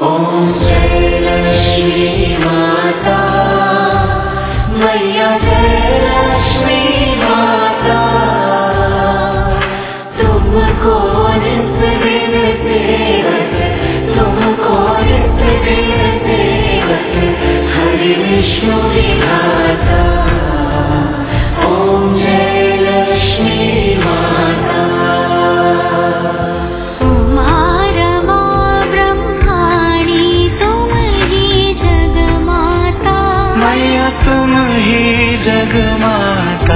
ओम जय लक्ष्मी माता मैया, जय लक्ष्मी माता, तुमको नित्य दिन सेवक, तुमको नित्य दिन सेवक, हरि विष्णु विधाता। ओम जय लक्ष्मी माता। तुम ही जगमाता,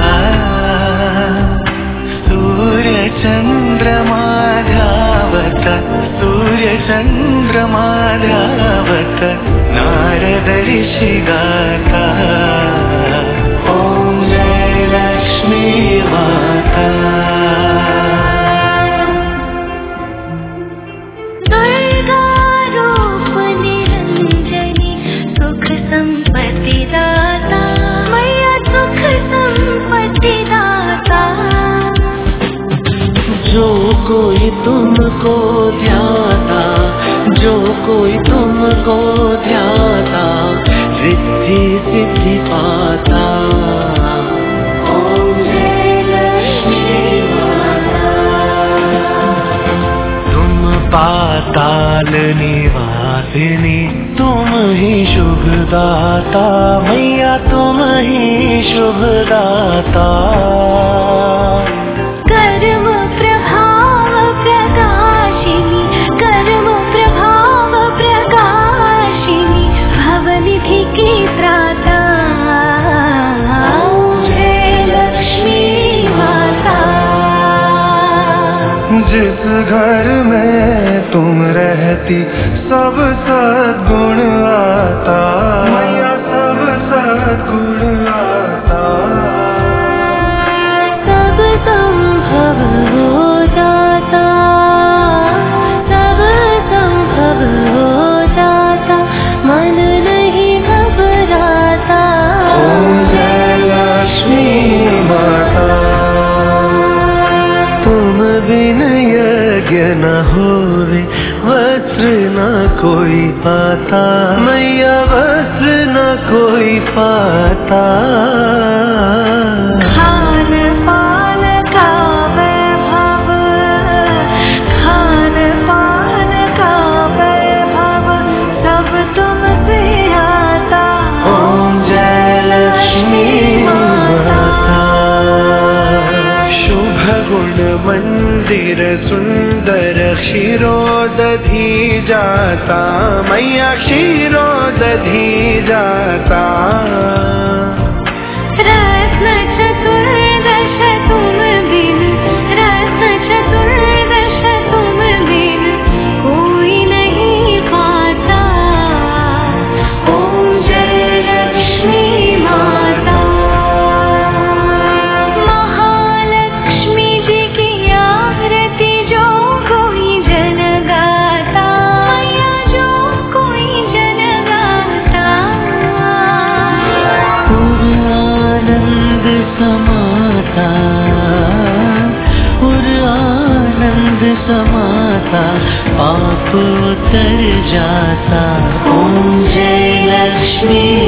सूर्य चंद्रमा धावत, सूर्य चंद्रमा धावत, नारद ऋषि गाता। ओम जय लक्ष्मी माता। जो कोई तुमको ध्याता, जो कोई तुमको ध्याता, रिद्धि सिद्धि पाता। ओम जय लक्ष्मी माता। तुम पाताल निवासिनी, तुम ही शुभदाता मैया, तुम ही शुभदाता। जिस घर में तुम रहती सब सद्गुण आता मैया, सब सद्गुण आता। सब संभव हो जाता, सब संभव हो जाता, मन नहीं घबराता। ओम जय लक्ष्मी माता। तुम बिन यज्ञ न होवे, वस्त्र न कोई पाता मैया, वस्त्र न कोई पाता। खान पान का वैभव, खान पान का वैभव, सब तुमसे आता। ओम जय लक्ष्मी माता। शुभ गुण मंदिर सुंदर, क्षीरोदधि जाता मैया, क्षीरोदधि जाता। रत्न चतुर्दश तुम बिन, रत्न चतुर्दश तुम बिन, कोई नहीं पाता। ओम जय लक्ष्मी माता। समाता पाप उतर जाता। ओम जय लक्ष्मी